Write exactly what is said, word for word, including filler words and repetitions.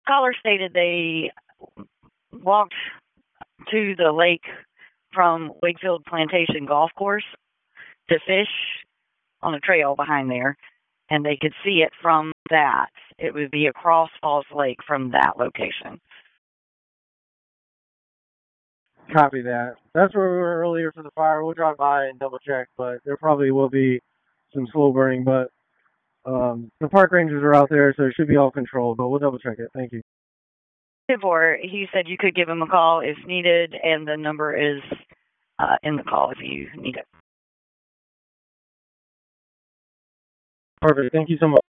caller stated they walked to the lake from Wakefield Plantation Golf Course to fish on a trail behind there, and they could see it from that. It would be across Falls Lake from that location. Copy that. That's where we were earlier for the fire. We'll drive by and double check, but there probably will be some slow burning, but um, the park rangers are out there, so it should be all controlled, but we'll double check it. Thank you. Or he said you could give him a call if needed, and the number is uh, in the call if you need it. Perfect. Thank you so much.